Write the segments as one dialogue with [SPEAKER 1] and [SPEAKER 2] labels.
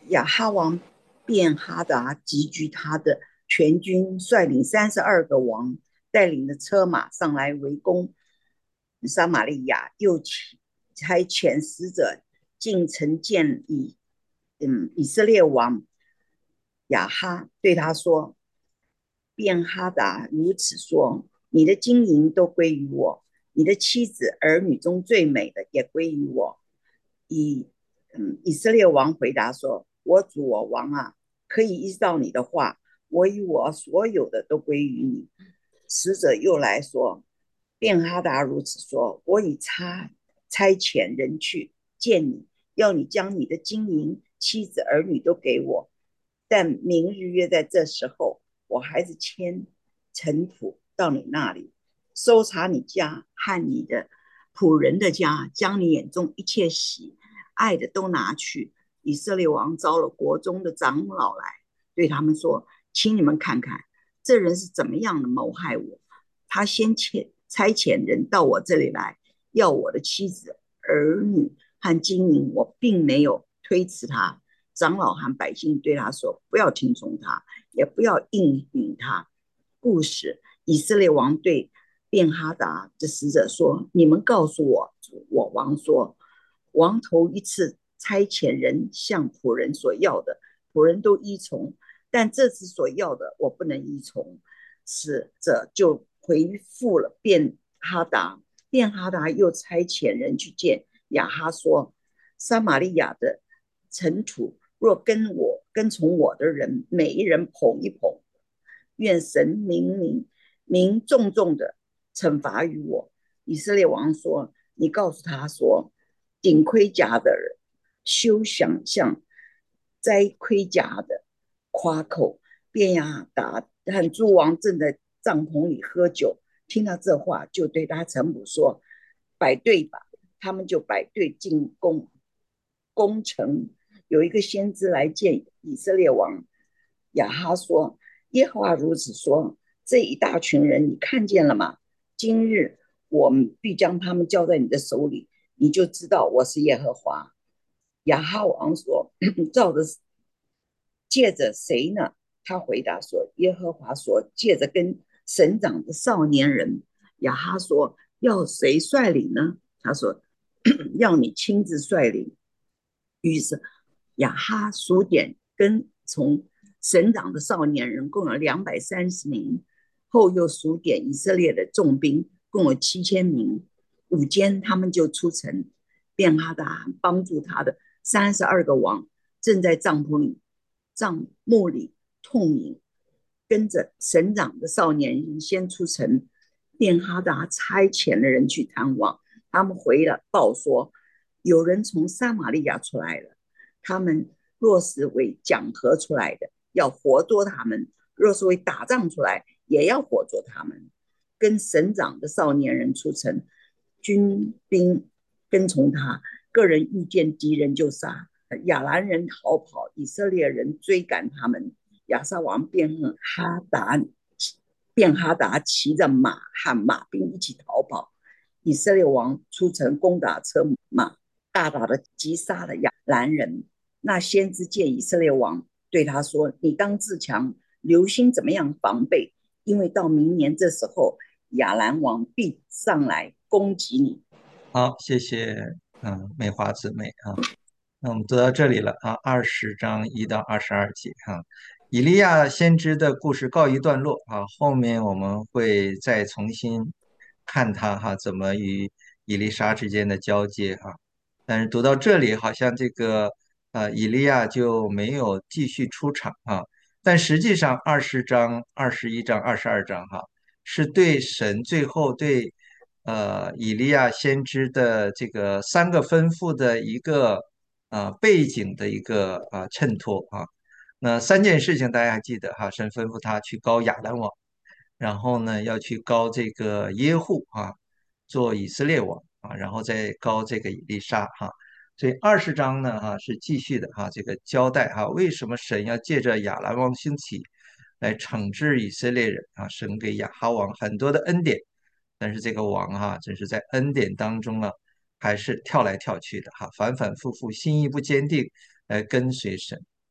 [SPEAKER 1] 亚哈王便哈达集聚他的全军，率领32个王，带领的车马上来围攻撒玛利亚，又差遣使者进城见以色列王亚哈，对他说：便哈达如此说，你的金银都归于我，你的妻子儿女中最美的也归于我。以色列王回答说：我主我王啊，可以依照你的话，我与我所有的都归于你。使者又来说：便哈达如此说，我已差遣人去见你，要你将你的金银、妻子、儿女都给我。但明日约在这时候，我还是迁尘土到你那里，搜查你家和你的仆人的家，将你眼中一切喜爱的都拿去。以色列王招了国中的长老来，对他们说：请你们看看，这人是怎么样的谋害我。他先差遣人到我这里来，要我的妻子、儿女和金银，我并没有推辞他。长老和百姓对他说：不要听从他，也不要应允他。故事，以色列王对便哈达的使者说：你们告诉我，我王说，王头一次差遣人向仆人所要的，仆人都依从，但这次所要的我不能依从。使者就回复了便哈达，便哈达又差遣人去见亚哈说：撒玛利亚的尘土若跟从我的人，每一人捧一捧，愿神明重重的惩罚于我。以色列王说：你告诉他说，顶盔甲的人休想象摘盔甲的夸口。便雅达和诸王正在帐篷里喝酒，听到这话，就对他臣仆说：摆队吧。他们就摆队进攻城。有一个先知来见以色列王亚哈说：耶和华如此说，这一大群人你看见了吗？今日我们必将他们交在你的手里，你就知道我是耶和华。亚哈王说：照着借着谁呢？他回答说：耶和华说，借着跟省长的少年人。亚哈说：要谁率领呢？他说：要你亲自率领。于是亚哈数点跟从省长的少年人共有230名，后又数点以色列的重兵共有7000名。午间他们就出城，便哈达帮助他的32个王正在帐幕里痛饮，跟着省长的少年人先出城。便哈达差遣了人去探望，他们回了报说，有人从撒玛利亚出来了。他们若是为讲和出来的，要活捉他们；若是为打仗出来，也要活捉他们。跟省长的少年人出城，军兵跟从他，个人遇见敌人就杀。亚兰人逃跑，以色列人追赶他们。亚撒王便哈达骑着马和马兵一起逃跑。以色列王出城攻打车马，大大的击杀了亚兰人。那先知见以色列王，对他说：你当自强，留心怎么样防备，因为到明年这时候，亚兰王必上来攻击你。
[SPEAKER 2] 好，谢谢，美华姊妹啊。那我们读到这里了啊，20章1到22节哈，以利亚先知的故事告一段落啊，后面我们会再重新看他哈怎么与以利沙之间的交接哈。但是读到这里，好像这个以利亚就没有继续出场啊。但实际上20章、21章、22章哈，是对神最后对以利亚先知的这个3个吩咐的一个背景的一个衬托啊。那3件事情大家还记得哈，神吩咐他去膏亚兰王，然后呢要去膏这个耶户做以色列王然后再膏这个以利沙所以20章呢是继续的这个交代为什么神要借着亚兰王兴起来惩治以色列人神给亚哈王很多的恩典，但是这个王真是在恩典当中还是跳来跳去的反反复复，心意不坚定来跟随神。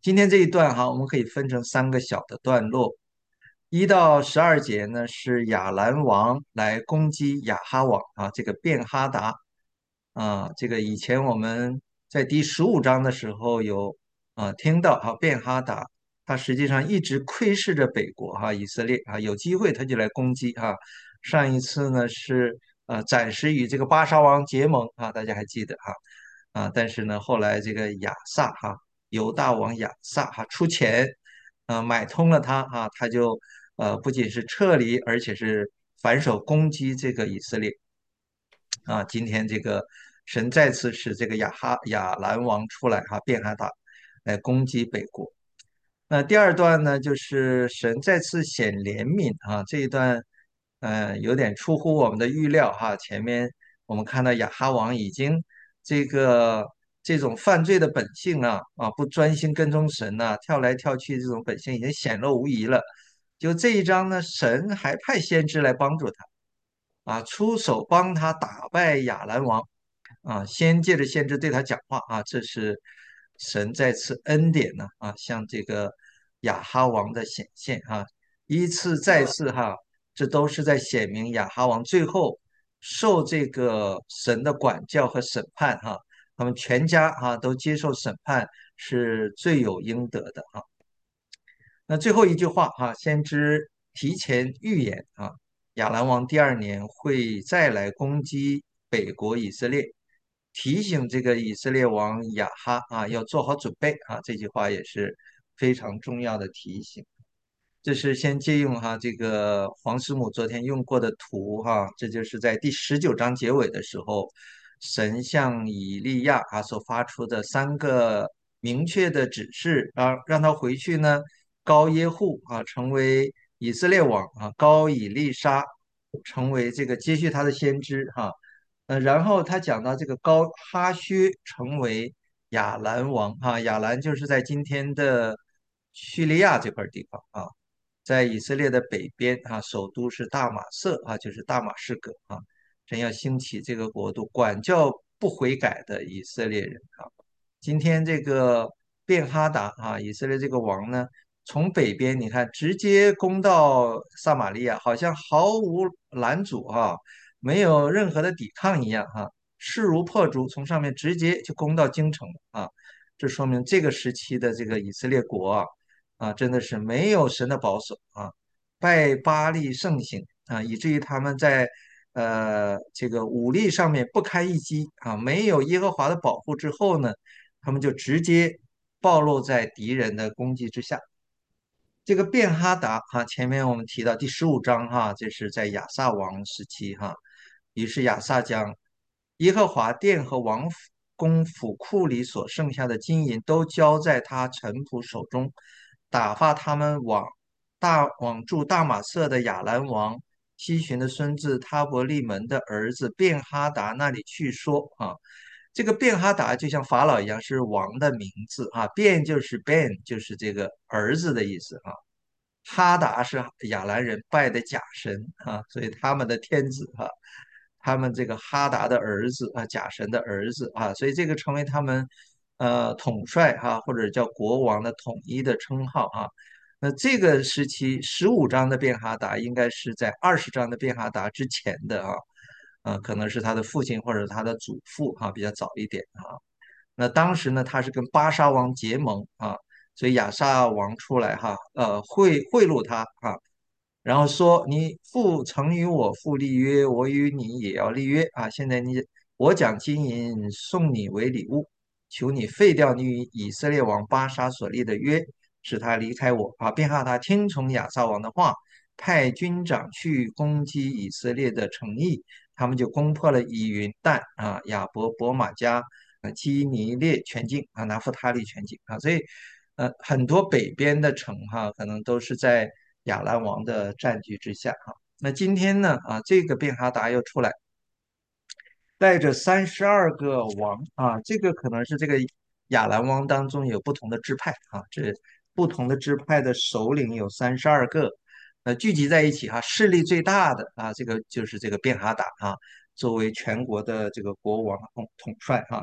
[SPEAKER 2] 今天这一段哈，我们可以分成3个小的段落。1到12节呢是亚兰王来攻击亚哈王啊，这个便哈达啊，这个以前我们在第15章的时候有听到啊，便哈达他实际上一直窥视着北国哈，以色列啊，有机会他就来攻击哈。上一次呢是暂时与这个巴沙王结盟啊，大家还记得哈但是呢后来这个亚萨哈犹大王亚萨哈出钱买通了他啊，他就不仅是撤离，而且是反手攻击这个以色列啊。今天这个神再次使这个亚兰王出来哈，便哈达来攻击北国。那第二段呢，就是神再次显怜悯啊，这一段，有点出乎我们的预料哈。前面我们看到亚哈王已经这个这种犯罪的本性不专心跟踪神跳来跳去这种本性已经显露无遗了。就这一章呢，神还派先知来帮助他出手帮他打败亚兰王先借着先知对他讲话这是神再次恩典呢向这个亚哈王的显现一次再次这都是在显明亚哈王最后受这个神的管教和审判他们全家都接受审判是罪有应得的那最后一句话先知提前预言亚兰王第2年会再来攻击北国以色列，提醒这个以色列王亚哈要做好准备这句话也是非常重要的提醒。这是先借用这个黄师母昨天用过的图这就是在第19章结尾的时候，神向以利亚所发出的3个明确的指示让他回去呢，高耶户成为以色列王高以利沙成为这个接续他的先知然后他讲到这个高哈薛成为亚兰王亚兰就是在今天的叙利亚这块地方在以色列的北边首都是大马色就是大马士革真要兴起这个国度，管教不悔改的以色列人今天这个便哈达以色列这个王呢，从北边你看直接攻到撒玛利亚，好像毫无拦阻没有任何的抵抗一样势如破竹，从上面直接就攻到京城这说明这个时期的这个以色列国真的是没有神的保守拜巴力盛行以至于他们在这个武力上面不堪一击没有耶和华的保护之后呢，他们就直接暴露在敌人的攻击之下。这个便哈达前面我们提到第15章这是在亚萨王时期于是亚萨将耶和华殿和王宫府库里所剩下的金银都交在他臣仆手中，打发他们往驻大马色的亚兰王西巡的孙子他伯利门的儿子便哈达那里去说这个便哈达就像法老一样是王的名字便就是 Ben 就是这个儿子的意思哈达是亚兰人拜的假神所以他们的天子他们这个哈达的儿子假神的儿子所以这个成为他们统帅或者叫国王的统一的称号那这个时期15章的便哈达应该是在20章的便哈达之前的可能是他的父亲或者他的祖父比较早一点那当时呢，他是跟巴沙王结盟所以亚萨王出来贿赂他然后说你父曾与我父立约，我与你也要立约现在我将金银送你为礼物，求你废掉你与以色列王巴沙所立的约，使他离开我便哈他听从亚萨王的话，派军长去攻击以色列的城邑，他们就攻破了以云旦亚伯伯玛加基尼列全境拿弗他利全境所以很多北边的城可能都是在亚兰王的占据之下那今天呢这个便哈达又出来，带着32个王这个可能是这个亚兰王当中有不同的支派这不同的支派的首领有32个，聚集在一起势力最大的这个就是这个便哈达作为全国的这个国王统帅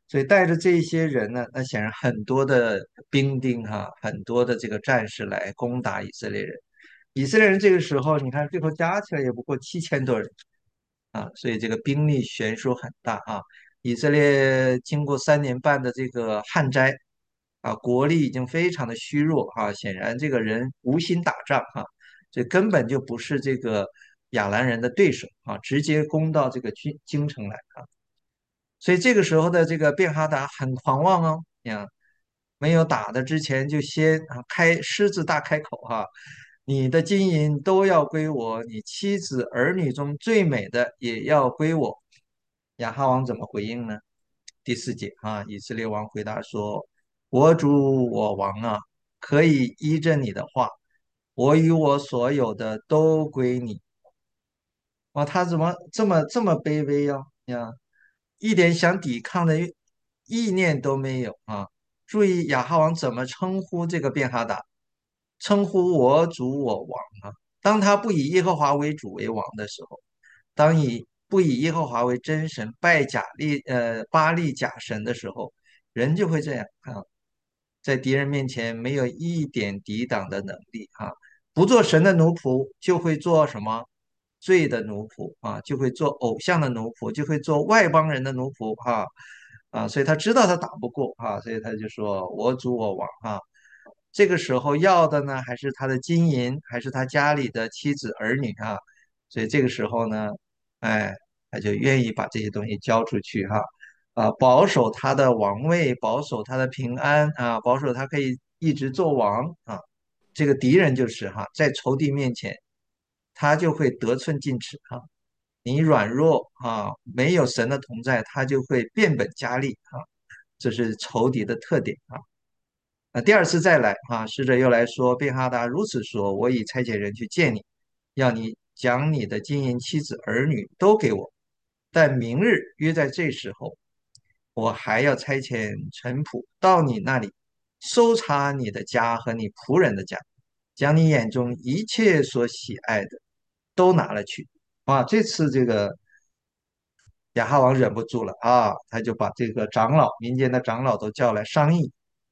[SPEAKER 2] 所以带着这些人呢，那显然很多的兵丁哈，很多的这个战士来攻打以色列人。以色列人这个时候，你看最后加起来也不过7000多人啊，所以这个兵力悬殊很大啊。以色列经过3年半的这个旱灾啊，国力已经非常的虚弱啊，显然这个人无心打仗啊，这根本就不是这个亚兰人的对手啊，直接攻到这个京城来啊。所以这个时候的这个便哈达很狂妄哦，没有打的之前就先狮子大开口哈、你的金银都要归我，你妻子儿女中最美的也要归我。亚哈王怎么回应呢？第4节啊，以色列王回答说：我主我王啊，可以依着你的话，我与我所有的都归你。哇，他怎么这么卑微呀？一点想抵抗的意念都没有啊！注意亚哈王怎么称呼这个便哈达，称呼我主我王啊。当他不以耶和华为主为王的时候，不以耶和华为真神，拜巴力假神的时候，人就会这样啊，在敌人面前没有一点抵挡的能力啊。不做神的奴仆，就会做什么罪的奴仆啊，就会做偶像的奴仆，就会做外邦人的奴仆所以他知道他打不过所以他就说我主我王这个时候要的呢，还是他的金银，还是他家里的妻子儿女所以这个时候呢，哎，他就愿意把这些东西交出去保守他的王位，保守他的平安保守他可以一直做王这个敌人就是在仇敌面前，他就会得寸进尺你软弱没有神的同在，他就会变本加厉这是仇敌的特点第二次再来使者又来说，便哈达如此说：我已差遣人去见你，要你将你的金银妻子儿女都给我，但明日约在这时候，我还要差遣臣仆到你那里，搜查你的家和你仆人的家，将你眼中一切所喜爱的都拿了去。这次这个亚哈王忍不住了他就把这个民间的长老都叫来商议。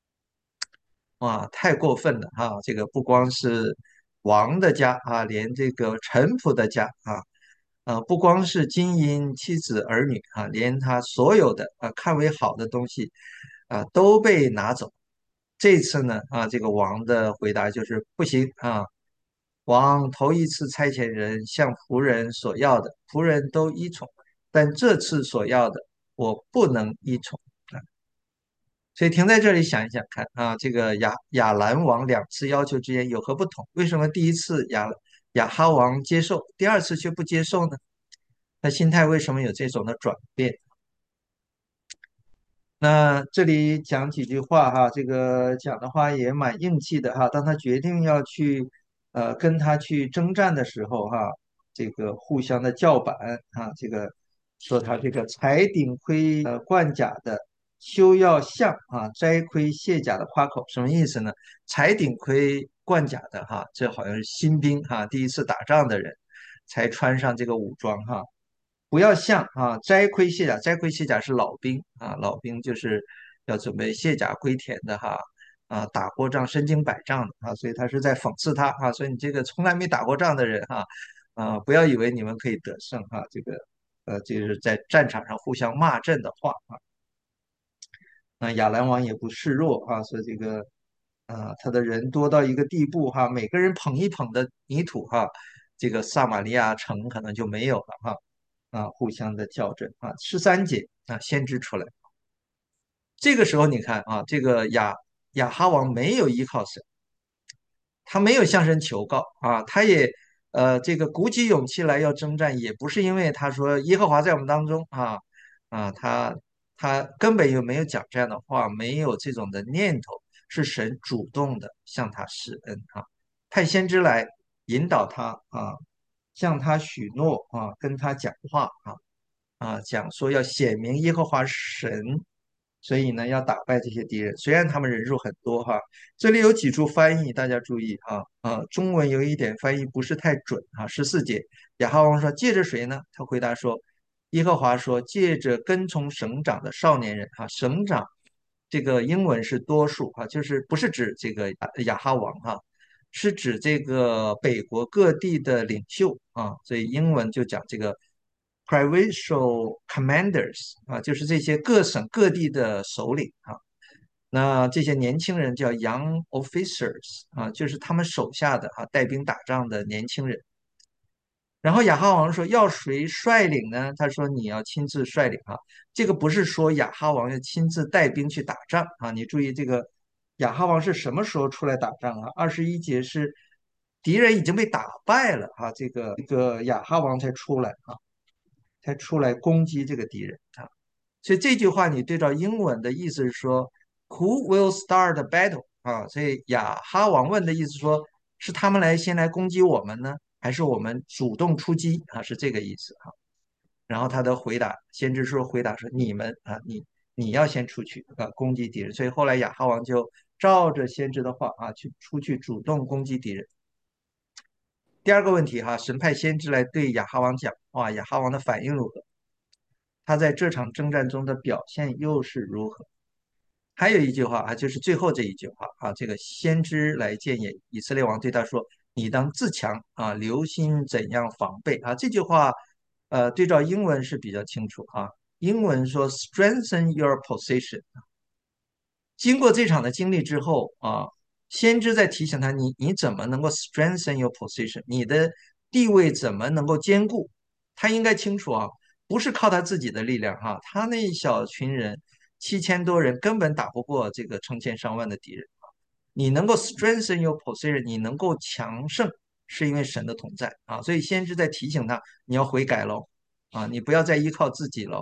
[SPEAKER 2] 太过分了这个不光是王的家连这个臣仆的家不光是金银妻子儿女连他所有的看为好的东西都被拿走。这次呢这个王的回答就是不行王头一次差遣人向仆人所要的，仆人都依从，但这次所要的我不能依从。所以停在这里想一想看这个亚兰王2次要求之间有何不同？为什么第一次亚哈王接受，第二次却不接受呢？他心态为什么有这种的转变？那这里讲几句话这个讲的话也蛮硬气的当他决定要去跟他去征战的时候这个互相的叫板这个说他这个才顶盔贯甲的，休要向摘盔卸甲的夸口，什么意思呢？才顶盔贯甲的这好像是新兵第一次打仗的人才穿上这个武装不要像摘盔卸甲，摘盔卸甲是老兵老兵就是要准备卸甲归田的打过仗身经百战的所以他是在讽刺他所以你这个从来没打过仗的人不要以为你们可以得胜这个就是在战场上互相骂阵的话那亚兰王也不示弱所以这个他的人多到一个地步每个人捧一捧的泥土这个撒玛利亚城可能就没有了互相的较真13节先知出来，这个时候你看这个亚哈王没有依靠神，他没有向神求告他也这个鼓起勇气来要征战，也不是因为他说耶和华在我们当中他根本就没有讲这样的话，没有这种的念头，是神主动的向他施恩派先知来引导他向他许诺跟他讲话讲说要显明耶和华神，所以呢要打败这些敌人。虽然他们人数很多这里有几处翻译大家注意中文有一点翻译不是太准14节，亚哈王说借着谁呢？他回答说耶和华说，借着跟从省长的少年人啊，省长这个英文是多数啊，就是不是指这个亚哈王哈、是指这个北国各地的领袖啊，所以英文就讲这个 provincial commanders 啊，就是这些各省各地的首领啊。那这些年轻人叫 young officers 啊，就是他们手下的带兵打仗的年轻人。然后亚哈王说要谁率领呢？他说你要亲自率领啊。这个不是说亚哈王要亲自带兵去打仗啊。你注意这个亚哈王是什么时候出来打仗啊？21节是敌人已经被打败了啊，这个亚哈王才出来啊，才出来攻击这个敌人啊。所以这句话你对照英文的意思是说，Who will start the battle？啊，所以亚哈王问的意思说，是他们先来攻击我们呢，还是我们主动出击啊？是这个意思啊。然后他的回答，先知说回答说，你们啊，你要先出去攻击敌人。所以后来亚哈王就照着先知的话啊，出去主动攻击敌人。第二个问题神派先知来对亚哈王讲话，亚哈王的反应如何？他在这场征战中的表现又是如何？还有一句话就是最后这一句话这个先知来建议以色列王对他说：“你当自强留心怎样防备啊。”这句话，对照英文是比较清楚英文说 “strengthen your position”。经过这场的经历之后先知在提醒他：你怎么能够 strengthen your position？你的地位怎么能够坚固？他应该清楚不是靠他自己的力量他那一小群人7000多人根本打不过这个成千上万的敌人你能够 strengthen your position，你能够强盛，是因为神的同在所以先知在提醒他，你要悔改喽你不要再依靠自己了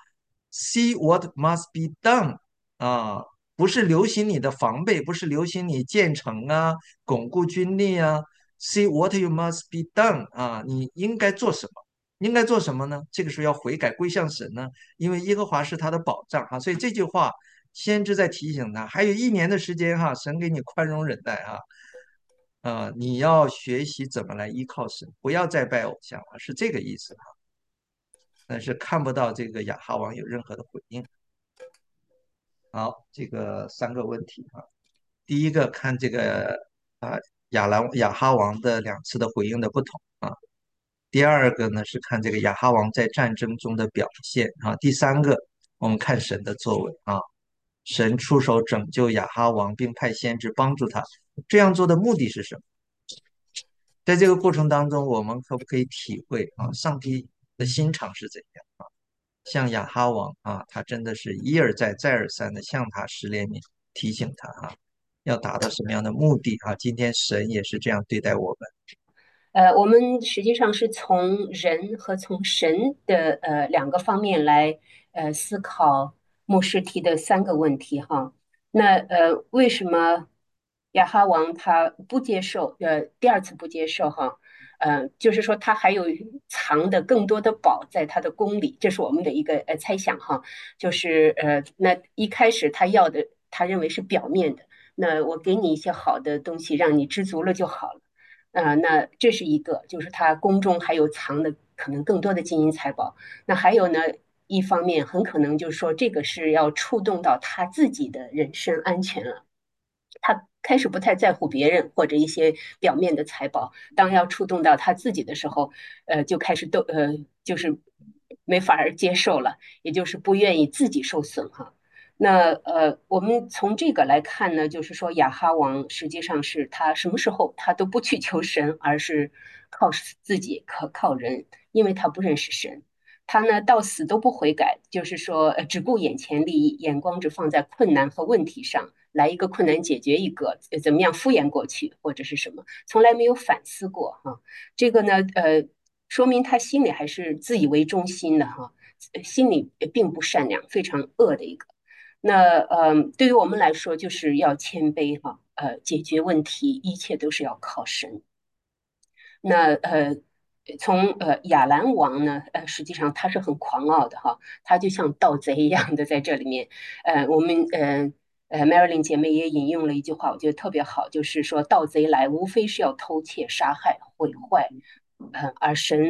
[SPEAKER 2] See what must be done 啊，不是留心你的防备，不是留心你建城巩固军力See what you must be done 你应该做什么？应该做什么呢？这个时候要悔改归向神呢，因为耶和华是他的保障所以这句话先知在提醒他，还有1年的时间神给你宽容忍耐你要学习怎么来依靠神，不要再拜偶像了，是这个意思但是看不到这个亚哈王有任何的回应。好，这个3个问题第一个看这个啊亚哈王的2次的回应的不同第二个呢是看这个亚哈王在战争中的表现第三个我们看神的作为神出手拯救亚哈王，并派先知帮助他，这样做的目的是什么？在这个过程当中，我们可不可以体会上帝的心肠是怎样像亚哈王他真的是一而再、再而三的向他施怜悯，提醒他要达到什么样的目的今天神也是这样对待我们。
[SPEAKER 3] 我们实际上是从人和从神的两个方面来思考牧师提的3个问题哈。那为什么亚哈王他不接受第二次不接受哈？就是说他还有藏的更多的宝在他的宫里，这是我们的一个猜想哈。就是那一开始他要的他认为是表面的，那我给你一些好的东西，让你知足了就好了。那这是一个，就是他宫中还有藏的可能更多的金银财宝。那还有呢，一方面很可能就是说，这个是要触动到他自己的人身安全了。他开始不太在乎别人或者一些表面的财宝，当要触动到他自己的时候，就开始就是没法儿接受了，也就是不愿意自己受损哈。那我们从这个来看呢，就是说亚哈王实际上是他什么时候他都不去求神，而是靠自己，靠人，因为他不认识神。他呢到死都不悔改，就是说只顾眼前利益，眼光只放在困难和问题上，来一个困难解决一个，怎么样敷衍过去或者是什么，从来没有反思过哈。这个呢说明他心里还是自以为中心的哈，心里并不善良，非常恶的一个。那对于我们来说，就是要谦卑哈，解决问题，一切都是要靠神。那从亚兰王呢，实际上他是很狂傲的哈，他就像盗贼一样的在这里面。我们Marilyn 姐妹也引用了一句话，我觉得特别好，就是说盗贼来无非是要偷窃、杀害、毁坏，而神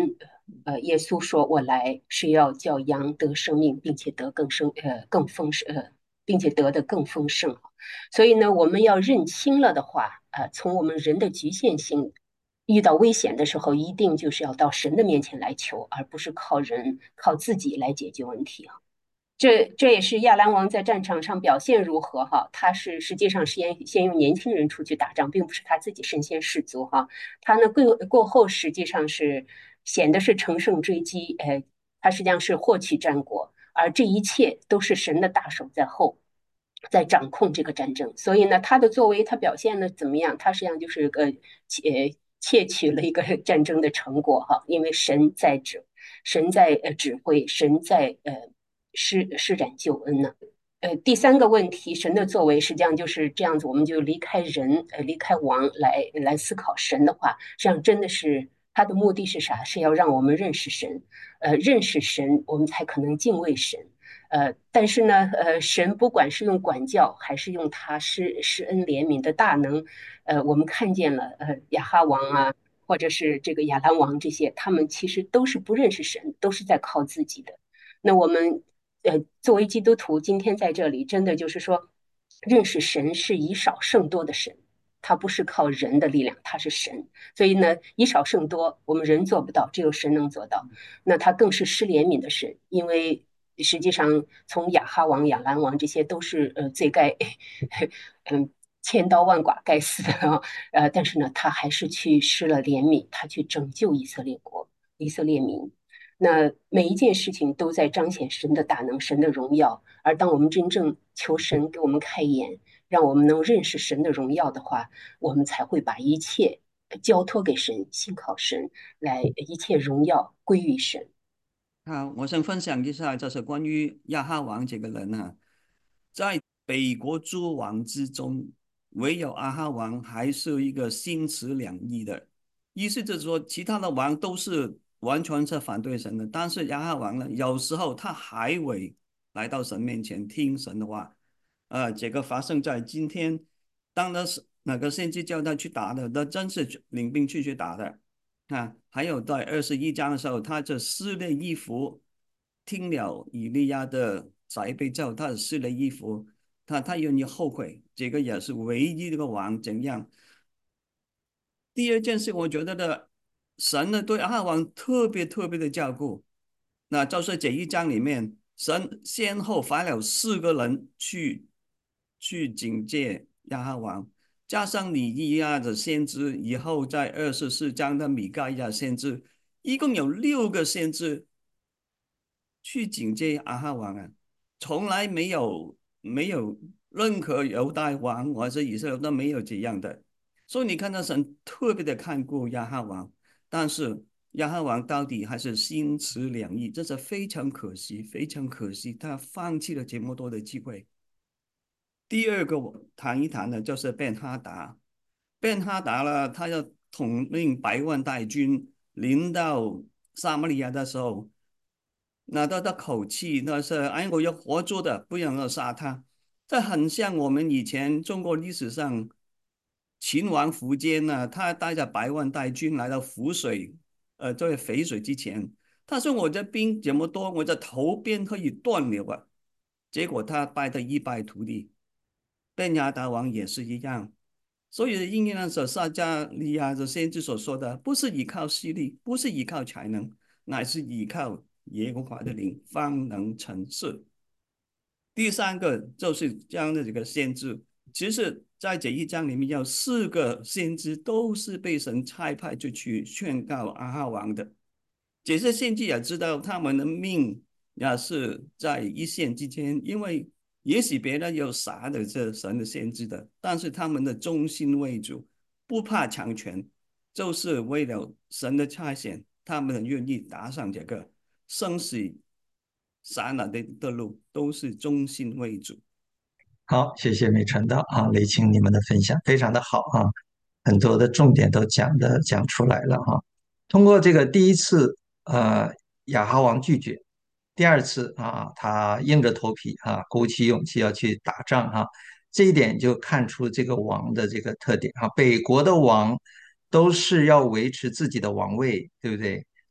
[SPEAKER 3] 耶稣说：“我来是要叫羊得生命，并且得更丰盛，并且得的更丰盛。”所以呢，我们要认清了的话，从我们人的局限性，遇到危险的时候，一定就是要到神的面前来求，而不是靠人靠自己来解决问题啊。这也是亚兰王在战场上表现如何哈？他是实际上是先用年轻人出去打仗，并不是他自己身先士卒哈。他呢过后实际上是显得是乘胜追击，他实际上是获取战果，而这一切都是神的大手在后，在掌控这个战争。所以呢，他的作为，他表现的怎么样？他实际上就是窃取了一个战争的成果哈，因为神在指挥，神在施展救恩呢。第三个问题，神的作为实际上就是这样子，我们就离开人，离开王来思考神的话，实际上真的是他的目的是啥？是要让我们认识神，认识神，我们才可能敬畏神。但是呢，神不管是用管教，还是用他施恩怜悯的大能，我们看见了，亚哈王啊，或者是这个亚兰王这些，他们其实都是不认识神，都是在靠自己的。那我们作为基督徒，今天在这里，真的就是说，认识神是以少胜多的神，他不是靠人的力量，他是神。所以呢，以少胜多，我们人做不到，只有神能做到。那他更是施怜悯的神，因为实际上从亚哈王、亚兰王这些都是罪该嗯千刀万剐该死的啊，但是呢，他还是去施了怜悯，他去拯救以色列国、以色列民。那每一件事情都在彰显神的大能、神的荣耀。而当我们真正求神给我们开眼，让我们能认识神的荣耀的话，我们才会把一切交托给神，信靠神，来一切荣耀归于神。
[SPEAKER 4] 好，我想分享一下，就是关于亚哈王这个人啊，在北国诸王之中，唯有阿哈王还是一个心持两意的，意思就是说，其他的王都是完全是反对神的，但是亚哈王呢，有时候他还会来到神面前听神的话。这个发生在今天，当那是哪个先知叫他去打的，那真是领兵去打的。还有在21章的时候，他就撕了衣服，听了以利亚的责备之后，他撕了衣服，他愿意后悔，这个也是唯一这个王怎样。第二件事，我觉得的神呢对亚哈王特别特别的照顾，那就是这一章里面，神先后派了4个人去警戒亚哈王。加上以利亚的先知，以后在24章的米盖亚先知，一共有6个先知去警戒阿哈王啊，从来没有任何犹大王或者以色列都没有这样的，所以你看到神特别的看顾亚哈王，但是亚哈王到底还是心持两意，这是非常可惜，非常可惜，他放弃了这么多的机会。第二个我谈一谈的就是便哈达，便哈达了，他要统领100万大军，临到撒玛利亚的时候，那他的口气那是哎，我要活捉的，不能够杀他。这很像我们以前中国历史上秦王苻坚呢，他带着100万大军来到涪水，在淝水之前，他说我的兵这么多，我的头边可以断了啊。结果他败得一败涂地。便雅达王也是一样，所以应验了撒加利亚的先知所说的，不是依靠势力，不是依靠才能，乃是依靠耶和华的灵，方能成事。第三个就是这样的这个先知，其实在这一章里面有4个先知都是被神差派就去劝告阿哈王的。这些先知也知道他们的命也是在一线之间，因为也许别人有杀的这神的先知的，但是他们的忠心为主，不怕强权，就是为了神的差遣，他们愿意打上这个生死杀难的路，都是忠心为主。
[SPEAKER 2] 好，谢谢美传道啊，雷青你们的分享非常的好啊，很多的重点都讲出来了哈。通过这个第一次亚哈王拒绝，第二次啊他硬着头皮啊鼓起勇气要去打仗哈，这一点就看出这个王的这个特点啊。北国的王都是要维持自己的王位，对不对？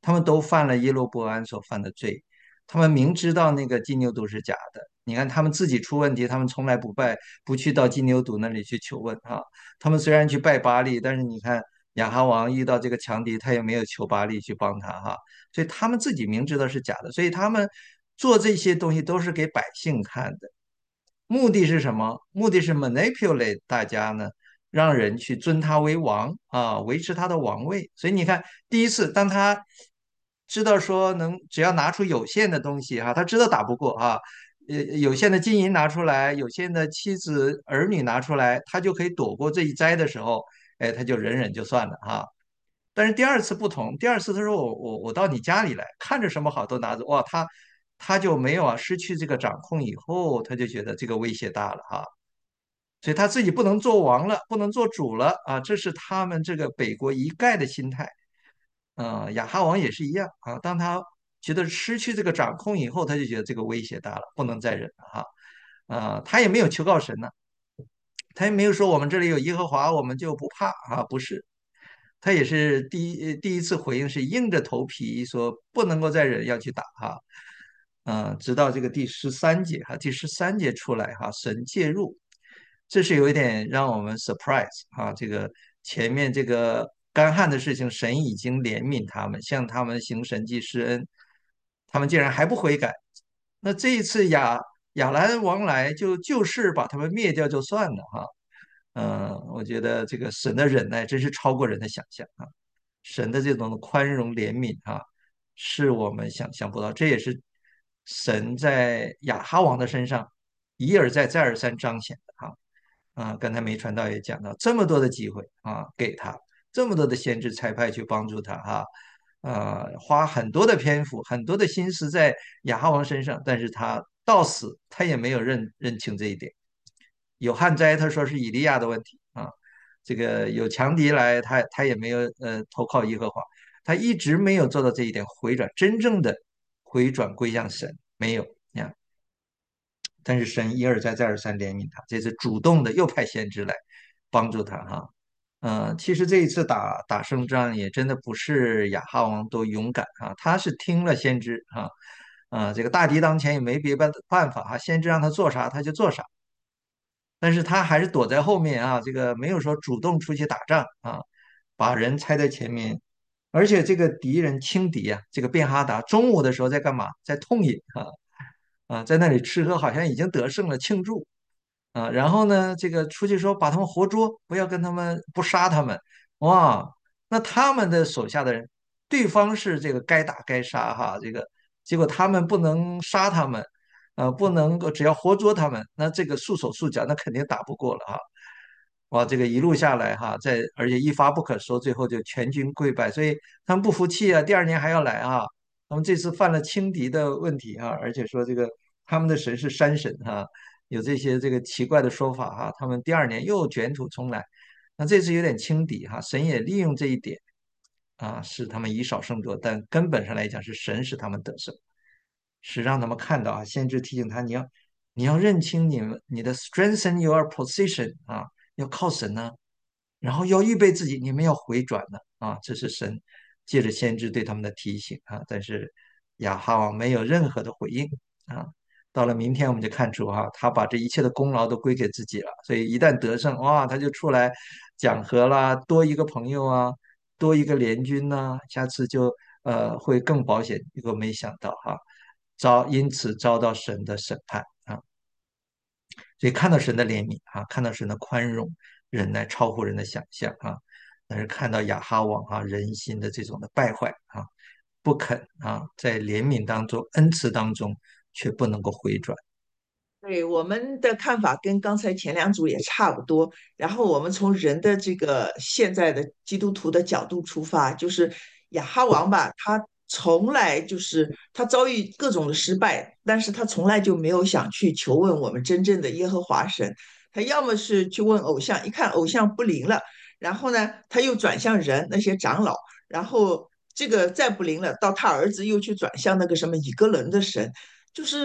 [SPEAKER 2] 他们都犯了耶罗波安所犯的罪。他们明知道那个金牛犊是假的，你看他们自己出问题，他们从来不去到金牛犊那里去求问哈。他们虽然去拜巴利，但是你看亚哈王遇到这个强敌，他也没有求巴利去帮他哈。所以他们自己明知道是假的，所以他们做这些东西都是给百姓看的。目的是什么？目的是 manipulate 大家呢，让人去尊他为王啊，维持他的王位。所以你看，第一次当他知道说只要拿出有限的东西哈，他知道打不过哈，有限的金银拿出来，有限的妻子儿女拿出来，他就可以躲过这一灾的时候，哎，他就忍忍就算了哈。但是第二次不同，第二次他说我到你家里来，看着什么好都拿走，哇，他就没有啊，失去这个掌控以后，他就觉得这个威胁大了哈，所以他自己不能做王了，不能做主了啊，这是他们这个北国一概的心态。亚哈王也是一样啊，当他觉得失去这个掌控以后，他就觉得这个威胁大了，不能再忍了哈。他也没有求告神呢，他也没有说我们这里有耶和华，我们就不怕啊，不是。他也是第一次回应是硬着头皮说不能够再忍，要去打哈。直到这个第13节哈，第13节出来哈，神介入，这是有一点让我们 surprise 啊。这个前面这个干旱的事情，神已经怜悯他们，向他们行神迹施恩，他们竟然还不悔改。那这一次亚兰王来就事把他们灭掉就算了哈。我觉得这个神的忍耐真是超过人的想象啊。神的这种宽容怜悯啊，是我们想象不到。这也是神在亚哈王的身上一而再再而三彰显的哈。刚才梅传道也讲到，这么多的机会啊，给他这么多的先知差派去帮助他哈。花很多的篇幅、很多的心思在亚哈王身上，但是他到死他也没有认清这一点。有旱灾，他说是以利亚的问题啊。这个有强敌来，他也没有投靠耶和华，他一直没有做到这一点回转，真正的回转归向神没有呀。但是神一而再再而三怜悯他，这次主动的又派先知来帮助他哈。其实这一次打胜仗也真的不是亚哈王多勇敢啊，他是听了先知啊。这个大敌当前也没别的办法哈，先知让他做啥他就做啥。但是他还是躲在后面啊，这个没有说主动出去打仗啊，把人拆在前面，而且这个敌人轻敌啊，这个便哈达中午的时候在干嘛？在痛饮在那里吃喝，好像已经得胜了，庆祝然后呢，这个出去说把他们活捉，不要跟他们不杀他们，哇，那他们的手下的人，对方是这个该打该杀哈，这个结果他们不能杀他们，不能够只要活捉他们，那这个束手束脚，那肯定打不过了哈。哇，这个一路下来哈，而且一发不可收，最后就全军溃败，所以他们不服气啊，第二年还要来啊。他们这次犯了轻敌的问题哈，而且说这个他们的神是山神哈，有这个奇怪的说法哈。他们第二年又卷土重来，那这次有点轻敌哈，神也利用这一点使他们以少胜多，但根本上来讲是神使他们得胜，是让他们看到先知提醒他，你要认清你的 strengthen your position 要靠神呢，然后要预备自己，你们要回转呢这是神借着先知对他们的提醒但是亚哈王没有任何的回应啊。到了明天我们就看出他把这一切的功劳都归给自己了，所以一旦得胜，哇，他就出来讲和啦，多一个朋友多一个联军呐，下次就会更保险。结果没想到因此遭到神的审判所以看到神的怜悯看到神的宽容、忍耐超乎人的想象但是看到亚哈王人心的这种的败坏不肯在怜悯当中、恩慈当中却不能够回转。
[SPEAKER 5] 对，我们的看法跟刚才前两组也差不多。然后我们从人的这个现在的基督徒的角度出发，就是亚哈王吧，他从来就是他遭遇各种的失败，但是他从来就没有想去求问我们真正的耶和华神。他要么是去问偶像，一看偶像不灵了，然后呢，他又转向人那些长老，然后这个再不灵了，到他儿子又去转向那个什么以哥伦的神。就是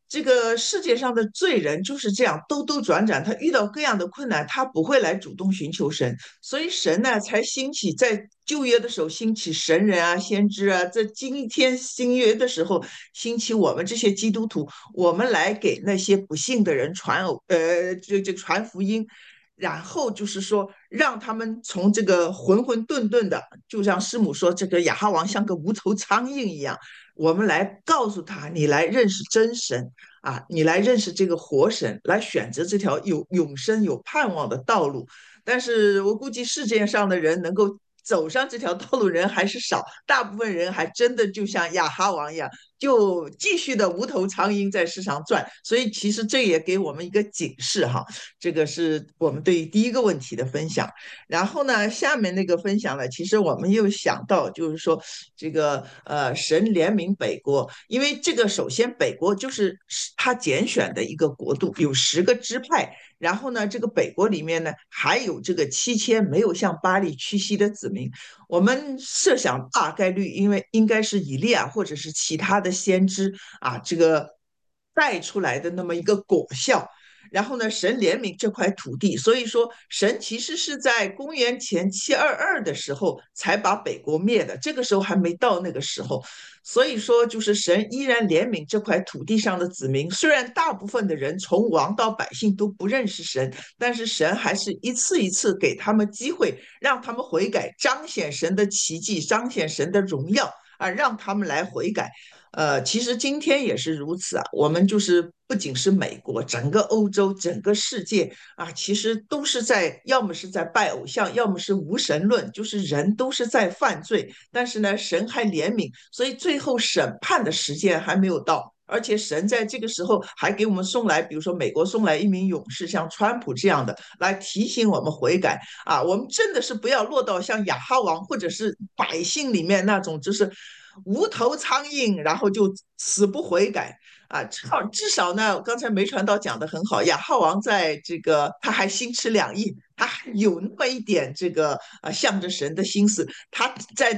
[SPEAKER 5] 这个世界上的罪人就是这样兜兜转转，他遇到各样的困难，他不会来主动寻求神，所以神呢才兴起在旧约的时候兴起神人啊、先知啊，在今天新约的时候兴起我们这些基督徒，我们来给那些不幸的人传福音。然后就是说，让他们从这个混混沌沌的，就像师母说，这个亚哈王像个无头苍蝇一样，我们来告诉他，你来认识真神啊，你来认识这个活神，来选择这条有永生、有盼望的道路。但是我估计世界上的人能够走上这条道路人还是少，大部分人还真的就像亚哈王一样，就继续的无头苍蝇在世上转。所以其实这也给我们一个警示哈，这个是我们对第一个问题的分享。然后呢，下面那个分享呢，其实我们又想到，就是说这个神怜悯北国，因为这个首先北国就是他拣选的一个国度，有10个支派。然后呢，这个北国里面呢，还有这个7000没有向巴力屈膝的子民。我们设想大概率，因为应该是以利亚或者是其他的先知啊，这个带出来的那么一个果效。然后呢，神怜悯这块土地，所以说神其实是在公元前722的时候才把北国灭的，这个时候还没到那个时候。所以说，就是神依然怜悯这块土地上的子民，虽然大部分的人从王到百姓都不认识神，但是神还是一次一次给他们机会，让他们悔改，彰显神的奇迹，彰显神的荣耀啊，让他们来悔改。其实今天也是如此啊，我们就是不仅是美国，整个欧洲，整个世界啊，其实都是在，要么是在拜偶像，要么是无神论，就是人都是在犯罪，但是呢，神还怜悯，所以最后审判的时间还没有到。而且神在这个时候还给我们送来，比如说美国送来一名勇士，像川普这样的，来提醒我们悔改啊！我们真的是不要落到像亚哈王或者是百姓里面那种，就是无头苍蝇，然后就死不悔改啊！至少呢，刚才梅传道讲的很好，亚哈王在这个他还心持两意，他还有那么一点这个向着神的心思，他在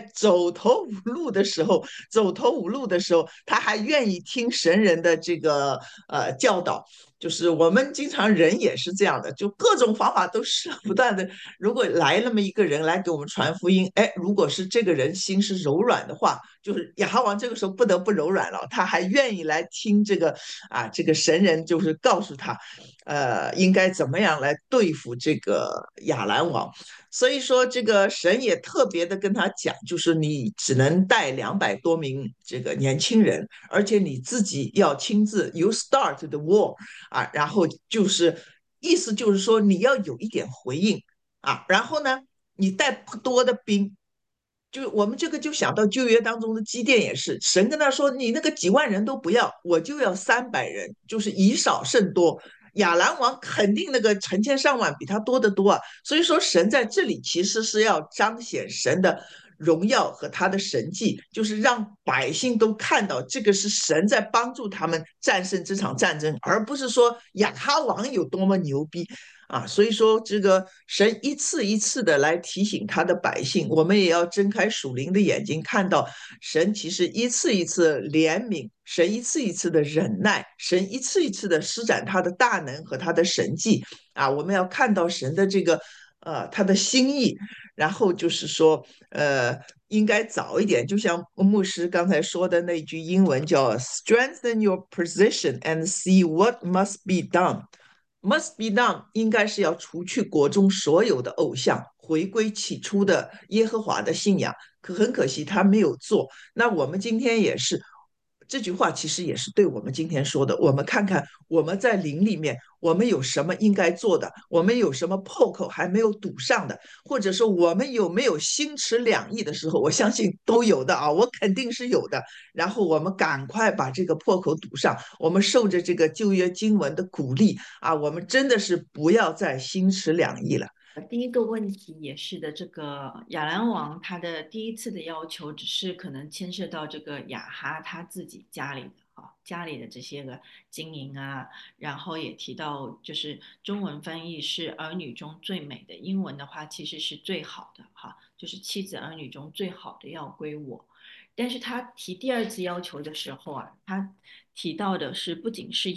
[SPEAKER 5] 走投无路的时候，他还愿意听神人的这个教导。就是我们经常人也是这样的，就各种方法都试了不断的。如果来那么一个人来给我们传福音，哎，如果是这个人心是柔软的话，就是亚哈王这个时候不得不柔软了，他还愿意来听这个神人就是告诉他，应该怎么样来对付这个亚兰王。所以说，这个神也特别的跟他讲，就是你只能带200多名这个年轻人，而且你自己要亲自 you start the war 啊，然后就是意思就是说你要有一点回应啊，然后呢，你带不多的兵。就我们这个就想到旧约当中的基甸也是，神跟他说：“你那个几万人都不要，我就要300人，就是以少胜多。”亚兰王肯定那个成千上万比他多得多啊，所以说神在这里其实是要彰显神的荣耀和他的神迹，就是让百姓都看到这个是神在帮助他们战胜这场战争，而不是说亚哈王有多么牛逼。啊，所以说这个神一次一次的来提醒他的百姓，我们也要睁开属灵的眼睛，看到神其实一次一次怜悯，神一次一次的忍耐，神一次一次的施展他的大能和他的神迹啊，我们要看到神的这个他的心意，然后就是说应该早一点，就像牧师刚才说的那句英文叫 "Strengthen your position and see what must be done." Must be done 应该是要除去国中所有的偶像，回归起初的耶和华的信仰。可很可惜他没有做。那我们今天也是，这句话其实也是对我们今天说的。我们看看我们在灵里面，我们有什么应该做的，我们有什么破口还没有堵上的，或者说我们有没有心持两意的时候，我相信都有的啊，我肯定是有的。然后我们赶快把这个破口堵上，我们受着这个旧约经文的鼓励啊，我们真的是不要再心持两意了。
[SPEAKER 6] 第一个问题也是的，这个亚兰王他的第一次的要求，只是可能牵涉到这个亚哈他自己家里的家里的这些个经营啊，然后也提到就是中文翻译是儿女中最美的，英文的话其实是最好的就是妻子儿女中最好的要归我。但是他提第二次要求的时候啊，他提到的是不仅是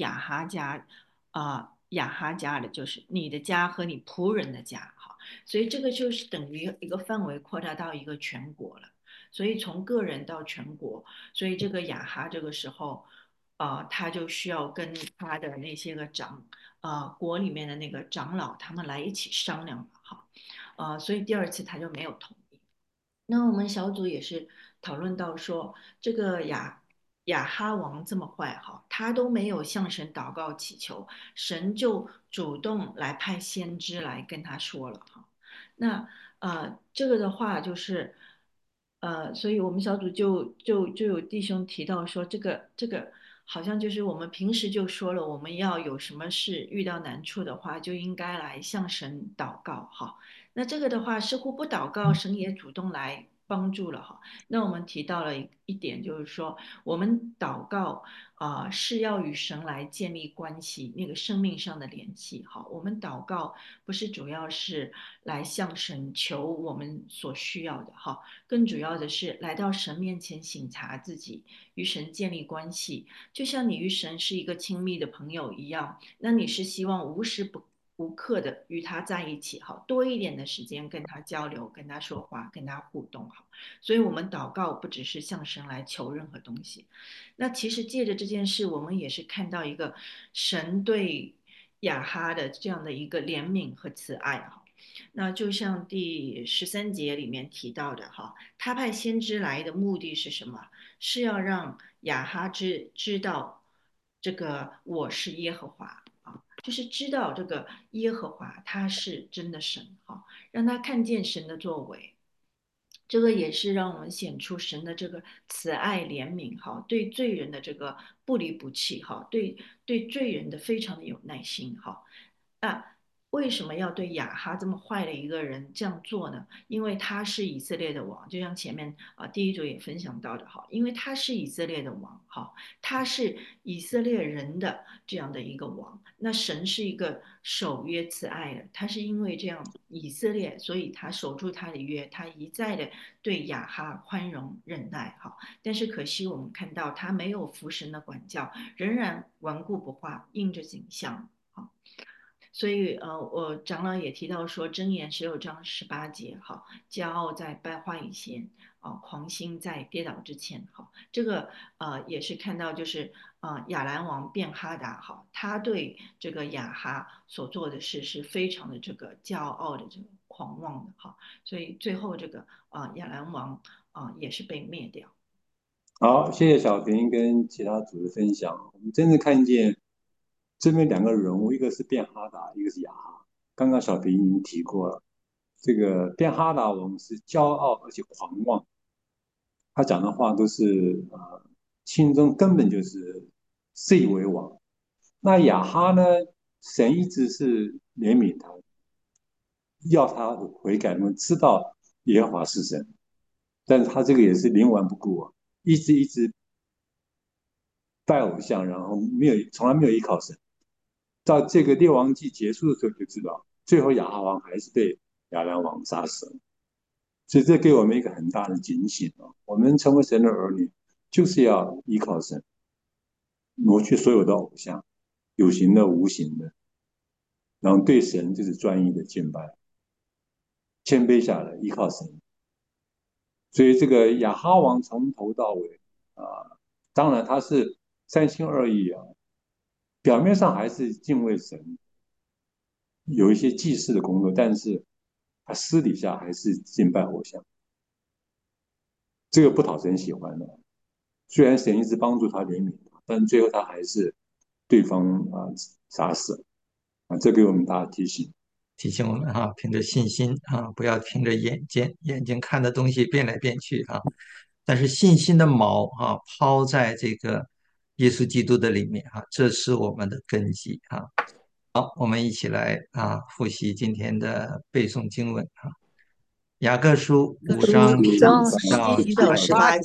[SPEAKER 6] 亚哈家的，就是你的家和你仆人的家哈，所以这个就是等于一个范围扩大到一个全国了，所以从个人到全国，所以这个亚哈这个时候，他就需要跟他的那些个国里面的那个长老他们来一起商量了哈，所以第二次他就没有同意。那我们小组也是讨论到说，这个亚哈王这么坏哈，他都没有向神祷告祈求，神就主动来派先知来跟他说了哈。那这个的话就是所以我们小组就有弟兄提到说，这个好像就是我们平时就说了，我们要有什么事遇到难处的话，就应该来向神祷告哈。那这个的话，似乎不祷告，神也主动来帮助了哈。那我们提到了一点，就是说，我们祷告是要与神来建立关系，那个生命上的联系哈。我们祷告不是主要是来向神求我们所需要的哈，更主要的是来到神面前省察自己，与神建立关系，就像你与神是一个亲密的朋友一样，那你是希望无刻的与他在一起，好，多一点的时间跟他交流，跟他说话，跟他互动，好。所以，我们祷告不只是向神来求任何东西，那其实借着这件事，我们也是看到一个神对亚哈的这样的一个怜悯和慈爱，哈。那就像第13节里面提到的，哈，他派先知来的目的是什么？是要让亚哈知道这个我是耶和华。就是知道这个耶和华他是真的神哈，让他看见神的作为，这个也是让我们显出神的这个慈爱怜悯哈，对罪人的这个不离不弃哈，对罪人的非常的有耐心哈。那为什么要对亚哈这么坏的一个人这样做呢？因为他是以色列的王，就像前面第一组也分享到的哈，因为他是以色列的王哈，他是以色列人的这样的一个王。那神是一个守约慈爱的，他是因为这样以色列，所以他守住他的约，他一再的对亚哈宽容忍耐哈。但是可惜我们看到他没有服神的管教，仍然顽固不化，应着景象。所以我长老也提到说，箴言16章18节，哈，骄傲在败坏以前，狂心在跌倒之前，哈，这个也是看到就是亚兰王便哈达，哈，他对这个亚哈所做的事是非常的这个骄傲的这个狂妄的，哈，所以最后这个亚兰王也是被灭掉。
[SPEAKER 7] 好，谢谢小平跟其他组的分享。我们真正看见这边两个人物，一个是便哈达，一个是亚哈。刚刚小平已经提过了，这个便哈达王是骄傲而且狂妄，他讲的话都是心中根本就是自以为王。那亚哈呢，神一直是怜悯他，要他悔改，能知道耶和华是神，但是他这个也是冥顽不顾啊，一直拜偶像，然后从来没有依靠神。到这个列王记结束的时候就知道，最后亚哈王还是被亚兰王杀死了。所以这给我们一个很大的警醒啊！我们成为神的儿女，就是要依靠神，挪去所有的偶像，有形的、无形的，然后对神就是专一的敬拜，谦卑下来依靠神。所以这个亚哈王从头到尾当然他是三心二意啊，表面上还是敬畏神，有一些祭祀的工作，但是他私底下还是敬拜偶像，这个不讨神喜欢的。虽然神一直帮助他怜悯他，但最后他还是对方杀死这给我们大家提醒。
[SPEAKER 2] 提醒我们哈，凭着信心不要凭着眼睛看的东西变来变去但是信心的锚抛在这个耶稣基督的里面这是我们的根基好，我们一起来复习今天的背诵经文雅各书5章
[SPEAKER 1] 5章
[SPEAKER 2] 1到
[SPEAKER 1] 1到
[SPEAKER 2] 18
[SPEAKER 1] 18节，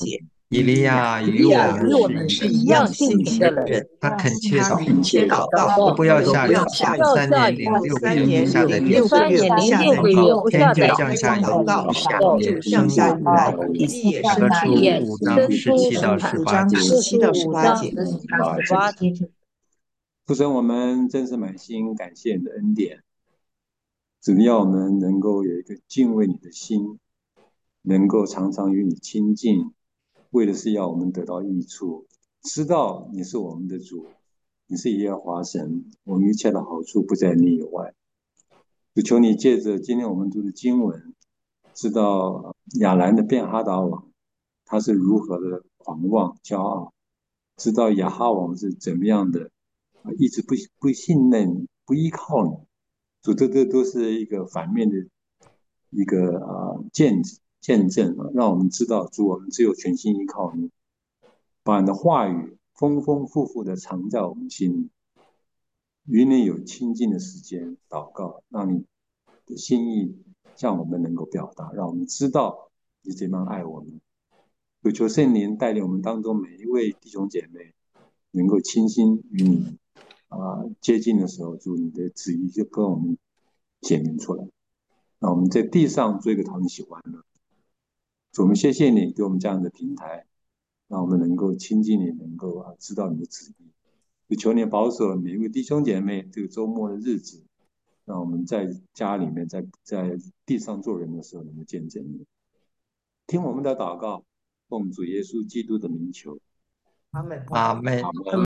[SPEAKER 2] 以利亚与我们
[SPEAKER 1] 与我们
[SPEAKER 2] 是
[SPEAKER 1] 是一样性情的人，
[SPEAKER 2] 他恳切
[SPEAKER 5] 他
[SPEAKER 2] 祷
[SPEAKER 5] 恳切祷告，
[SPEAKER 2] 都不要下雨，
[SPEAKER 1] 不要下雨
[SPEAKER 2] 3年零6个月不下的雨，
[SPEAKER 1] 3年零6个月不下的雨，
[SPEAKER 2] 降下雨，
[SPEAKER 5] 祷告
[SPEAKER 2] 也
[SPEAKER 5] 就降下雨来，地也
[SPEAKER 2] 雅各
[SPEAKER 5] 生
[SPEAKER 2] 书
[SPEAKER 5] 地。
[SPEAKER 2] 5章17到18节。
[SPEAKER 5] 17到18节。
[SPEAKER 1] 18节。
[SPEAKER 7] 父神，我们真是满心感谢你的恩典，只要我们能够有一个敬畏你的心，能够常常与你亲近，为的是要我们得到益处，知道你是我们的主，你是耶和华神，我们一切的好处不在你以外。就求你借着今天我们读的经文，知道亚兰的便哈达王他是如何的狂妄骄傲，知道亚哈王是怎么样的一直不信任不依靠你。主，这都是一个反面的一个见证让我们知道主，我们只有全心依靠你，把你的话语丰丰富富的藏在我们心里，与你有亲近的时间祷告，让你的心意向我们能够表达，让我们知道你怎样爱我们。有求圣灵带领我们当中每一位弟兄姐妹能够倾心与你接近的时候，主，你的旨意就跟我们显明出来，让我们在地上做一个讨你喜欢的。主，我们谢谢你给我们这样的平台，让我们能够亲近你，能够知道你的旨意。就求你保守每一位弟兄姐妹这个周末的日子，让我们在家里面在地上做人的时候能够见证你。听我们的祷告，奉主耶稣基督的名求，
[SPEAKER 5] 阿门。
[SPEAKER 2] 阿门。